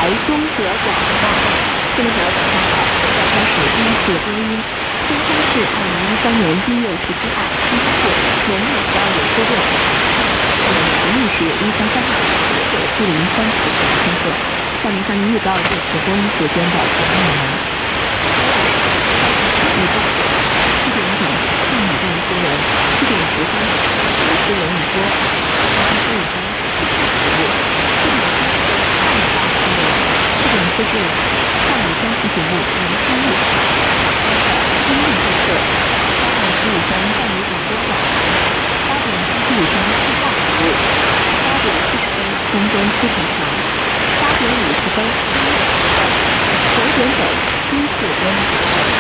中德广播报告，新闻早上好，现在开始第一次播音。今天是2013年1月17号，星期四，农历12月初六。农历是133号，9703天色。下面向您预告这次播音时间的节目内容。预报：7点整，上海站新闻；7点13分，新闻一说；7点15分，服务；7点30分，上海大新闻；7点45分，上午江西节目南川路；今日特色；8点15分，上午广播网；8点35分，市话服务；8点40分，空中出头条；8点50分，9点整，新四分。